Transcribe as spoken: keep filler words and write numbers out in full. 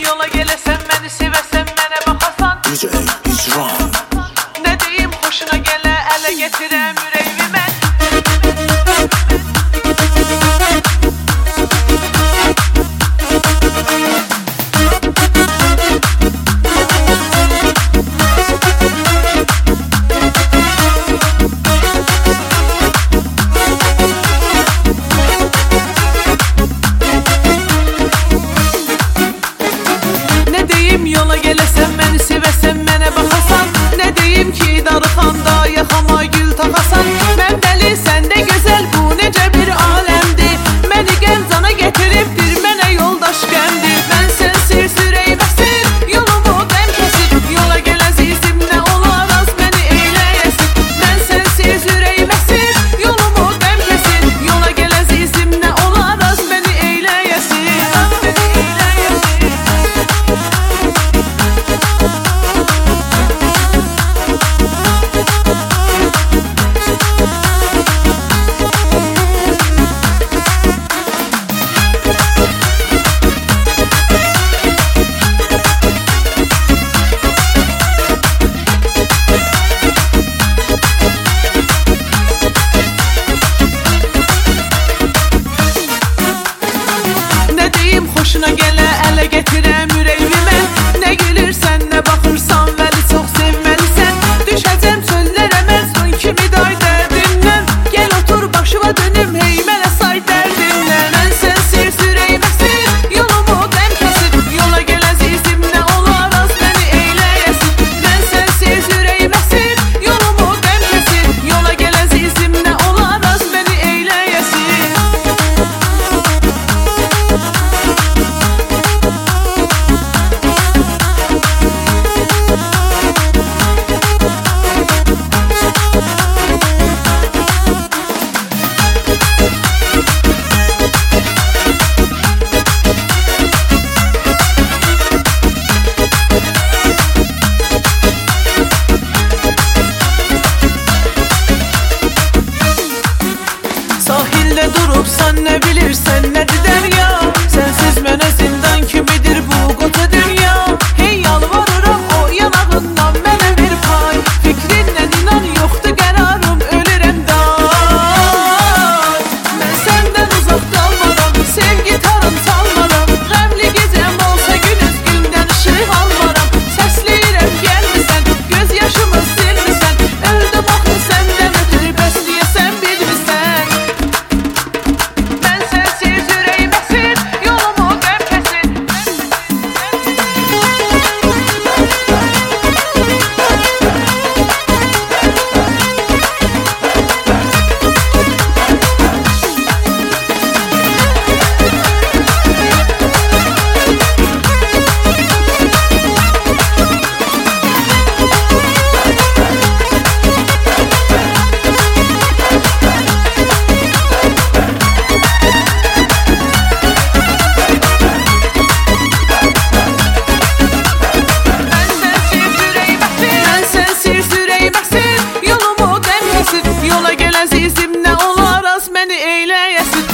yola gələsən, məni sevəsən, mənə baxasan. D J İcran. Nə deyim xoşuna gələ, ələ gətirəm ürəyimi mən. Yola gələsən, məni sevəsən, mənə baxasan. Nə deyim ki, darıxanda yaxama gül taxasan. Mən dəli, sən də gözəl, bu necə bir aləmdir. Məni Gəncana gətiribdir, mənə yoldaş qəmdir. Mən sənsiz ürəyim əsir, yolumu qəm kəsir. Yola gəl əzizim, nə olar az məni eyləyəsin. Mən sənsiz ürəyim əsir, yolumu qəm kəsir. Yola gəl əzizim, nə olar az məni eyləyəsin. Xoşuna gələ, ələ gətirəm ürəyimi mən. Nə gülürsən, nə baxırsan, vəli çox sevməlisən. Düşəcəm çöllərə mən son kimi day dərdindən. Gəl otur başıma dönüm, hey mənə say dərdindən. Mən sənsiz ürəyim əsir, yolumu qəm kəsir. Yola gəl əzizim, nə olar az məni eyləyəsin. Mən sənsiz ürəyim əsir, yolumu qəm kəsir. Yola gəl əzizim, nə olar az məni eyləyəsin. Sahildə durubsan, nə bilirsən, nədir dərya. Sənsiz mənə zindan kimidir bu qoca dünya. Hey yalvarıram o yanağından mənə bir pay. Fikrindən inan yoxdur qərarım, ölürəm day. Mən səndən uzaq qalmaram, sevgi tarım çalmaram. Qəmli gecəm olsa günüz gündən ışıq almaram. Səsləyirəm gəlmisən, göz yaşımı silmisən. Öldüm axı səndən ötürü, bəs deyəsən bilmirsən. Mən sənsiz ürəyim əsir, yolumu qəm kəsir. Yola gəl əzizim, nə olar az məni eyləyəsin.